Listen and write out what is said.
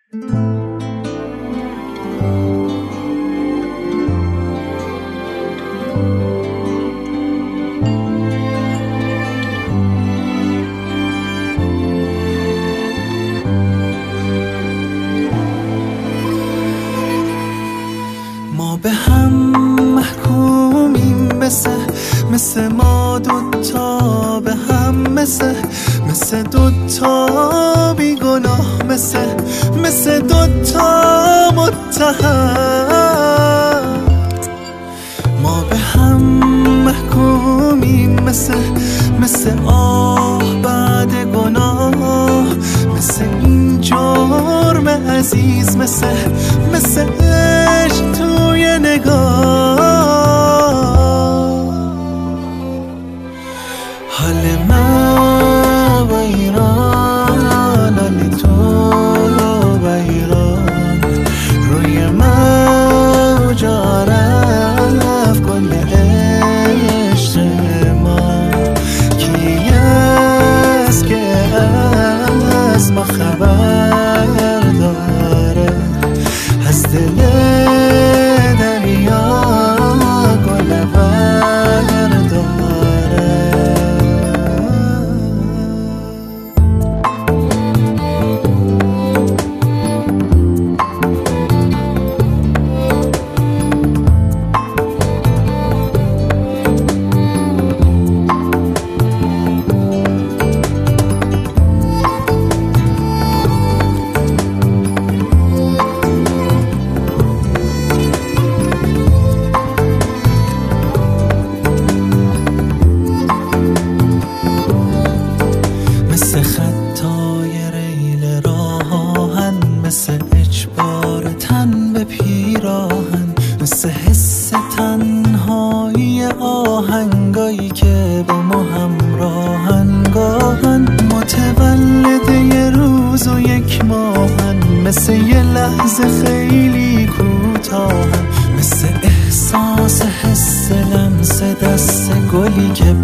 ما به هم محکومیم مثل ما دوتا به هم مثل دوتا بیگناه مثل دوتا متهم. ما به هم محکومیم مثل آه بعد گناه، مثل این جرم عزیز، مثل عشق توی نگاه. حال من و ایران، حال تو و ایران، روی موج رفت کل عشق ما. کی است که از ما خبر داره، از دل دریا گل برداره. مثل خطای ریل راهن، مثل اجبار تن به پیراهن، مثل حس تنهایی آهنگایی که با ما همراهن. گاهن متولد یه روز و یک ماهن، مثل یه لحظه خیلی کوتاهن، مثل احساس حس لمس دست گلی که